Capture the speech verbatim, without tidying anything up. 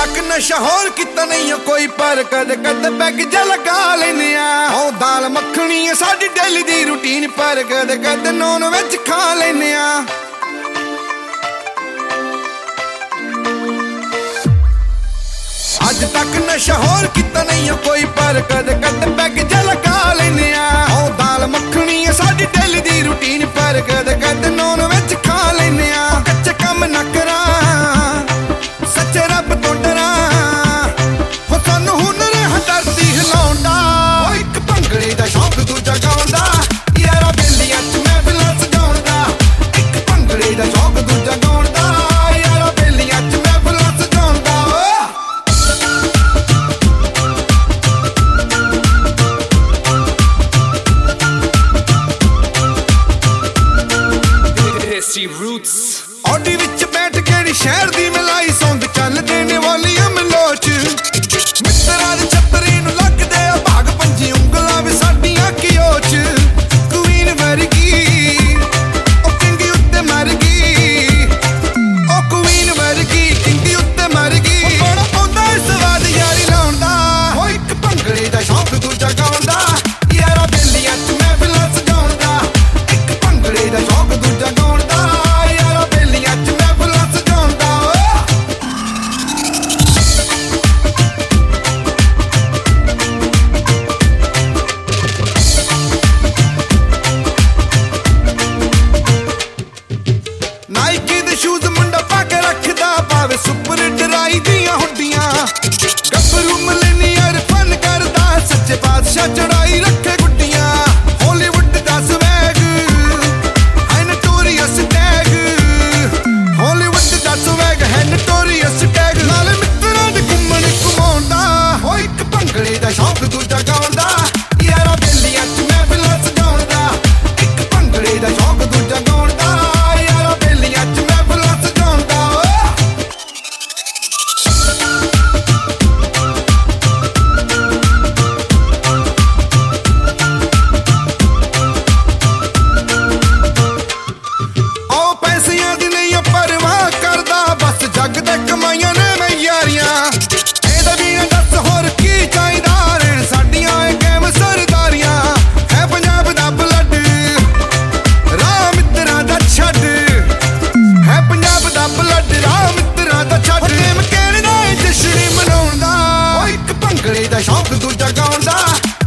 तक नशा होर किता नहीं कोई पर कद कद पैग जा लगा लेने ओ दाल मखनी है साडी डेली दी रूटीन पर कद कद नॉन वेज खा लेने अज तक नशा होर किता नहीं कोई पर कद कद पैग जा लगा लेने ओ दाल मखनी है साडी डेली दी रूटीन पर कद कद नॉन वेज खा लेने कच्चे कम ना करा सच्चे रब तो डरा हो सानू हुनर है धरती हिलाउंदा ओ इक भंगड़े दा शौक दूजा गाउंदा यारा बेलियां च महफिलां सजाउंदा इक भंगड़े दा शौक दूजा गाउंदा यारा बेलियां च महफिलां सजाउंदा देसी रूट्स ऑडी विच बैठ केड़ी शहर दी मिलाई सौंद चल देने वॉल्यूम लोच मित्तरां दे छतरी नूं लगदे आ भाग पंजी उंगलां वी साडीआं कियोच क्वीन वर्गी ओ किंगी उत्ते मर गई ओ क्वीन वर्गी किंगी उत्ते मर गई बड़ा पौंदा इस वाद यारी लाउंदा ओ इक भंगड़े दा शौक दूजा गाउंदा यारा बेलियां च महफिलां सजाउंदा इक भंगड़े दा शौक दूजा गाउंदा यारा बेलियां च महफिलां सजाउंदा नाइकी दे शूज मुंडा पाके रखदा पावे सुपर ड्राई दियां हुड्डियां गब्बरू मिलेनियर फन करदा सच्चे बादशाह चढ़ाई रखे गुड्डियां हॉलीवुड दा स्वैग है नोटोरियस टैग हॉलीवुड दा स्वैग है नोटोरियस टैग नाले मित्तरां दे घुम्मण घुमाउंदा ओ इक भंगड़े दा शौक दूजा गाउंदा यारा बेलियां च महफिलां सजाउंदा इक भंगड़े दा शौक दूजा गाउंदा यारा बेलियां च महफिलां सजाउंदा ओ पैसियां दी नहीं परवाह करदा बस जग दे कमाईਆਂ ने मैं यारियां ਇਹਦਾ ਵੀ ਨਾ ਦੱਸ ਹੋਰ ਕੀ ਚਾਹੀਦਾ ਰਹਿਣ ਸਾਡੀਆਂ ਇਹ ਕੈਮ ਸਰਦਾਰੀਆਂ ਹੈ ਪੰਜਾਬ ਦਾ ਬਲੱਡ ਰਾਹ ਮਿੱਤਰਾਂ ਦਾ ਛੱਡ ਹੈ ਪੰਜਾਬ ਦਾ ਬਲੱਡ ਰਾਹ ਮਿੱਤਰਾਂ ਦਾ ਛੱਡ ਟੀਮ ਕਹਿਣਾ ਜਸ਼ਨ ਮਨਾਉਂਦਾ ਓ ਇੱਕ ਭੰਗੜੇ ਦਾ ਸ਼ੌਕ ਦੂਜਾ ਗਾਉਂਦਾ